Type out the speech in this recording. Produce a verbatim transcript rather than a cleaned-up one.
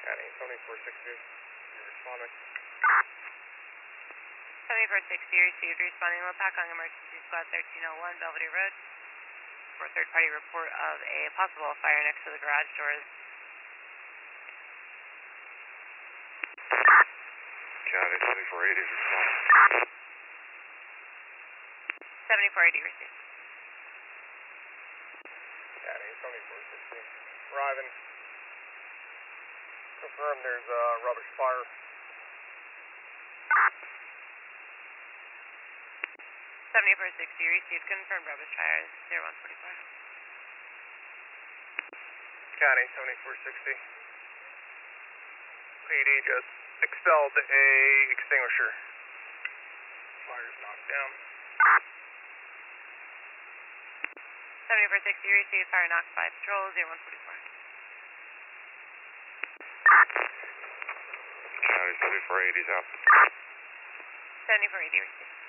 County seventy-four sixty, you responding. seventy-four sixty received, responding low pack on emergency squad thirteen oh one Belvedere Road for third party report of a possible fire next to the garage doors. County seventy-four eighty responding. seventy-four eighty received. County seventy-four sixty, arriving. Confirm there's a rubbish fire. seventy-four sixty received, confirmed rubbish fire zero one forty-four. County seventy-four sixty. P D just expelled a extinguisher. Fire's knocked down. seventy-four sixty received, fire knocked by patrol zero one forty-four. County seventy-four eighty's out. seventy-four eighty received.